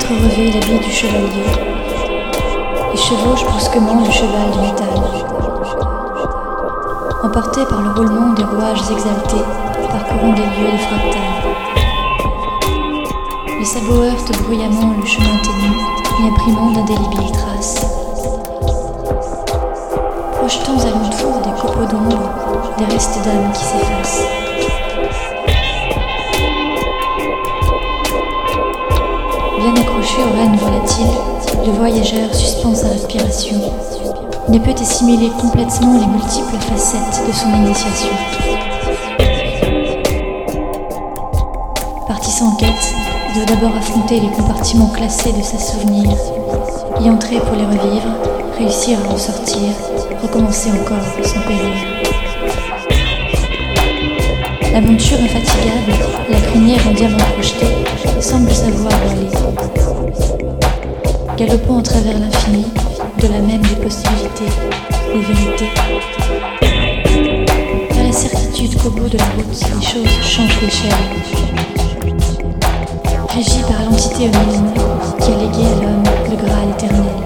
prêtre revêt l'habit du chevalier et chevauche brusquement le cheval de métal. Emporté par le roulement des rouages exaltés, parcourant des lieux de fractales. Les sabots heurtent bruyamment le chemin ténu, y imprimant d'indélébiles traces. Projetons alentour des copeaux d'ombre, des restes d'âme qui s'effacent. Bien accroché aux rênes volatiles, le voyageur suspend sa respiration. Il ne peut assimiler complètement les multiples facettes de son initiation. Parti sans quête, il doit d'abord affronter les compartiments classés de ses souvenirs, y entrer pour les revivre, réussir à en sortir, recommencer encore sans péril. L'aventure infatigable, la crinière en diamant projetée, semble savoir où aller. Galopant à travers l'infini, de la même des possibilités, des vérités. Pas la certitude qu'au bout de la route, les choses changent d'échelle. Régi par l'entité omnigne qui a légué à l'homme le Graal éternel.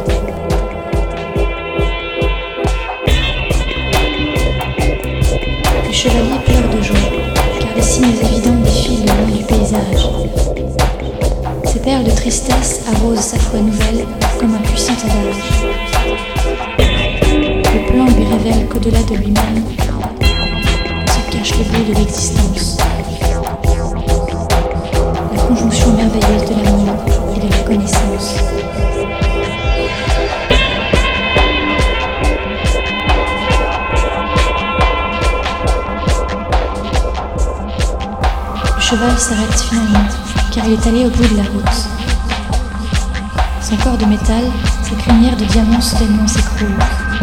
Le chevalier pleure de joie, car des signes évidents défilent le long du paysage. Ses perles de tristesse arrosent sa foi nouvelle comme un puissant adage. Le plan lui révèle qu'au-delà de lui-même se cache le but de l'existence. La conjonction merveilleuse de l'amour et de la connaissance. Le cheval s'arrête finalement, car il est allé au bout de la route. Son corps de métal, ses crinières de diamants soudainement s'écroulent.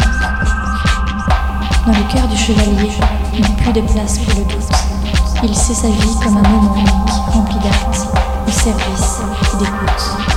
Dans le cœur du chevalier, il n'y a plus de place pour le doute. Il sait sa vie comme un moment unique, rempli d'actes, de service et d'écoute.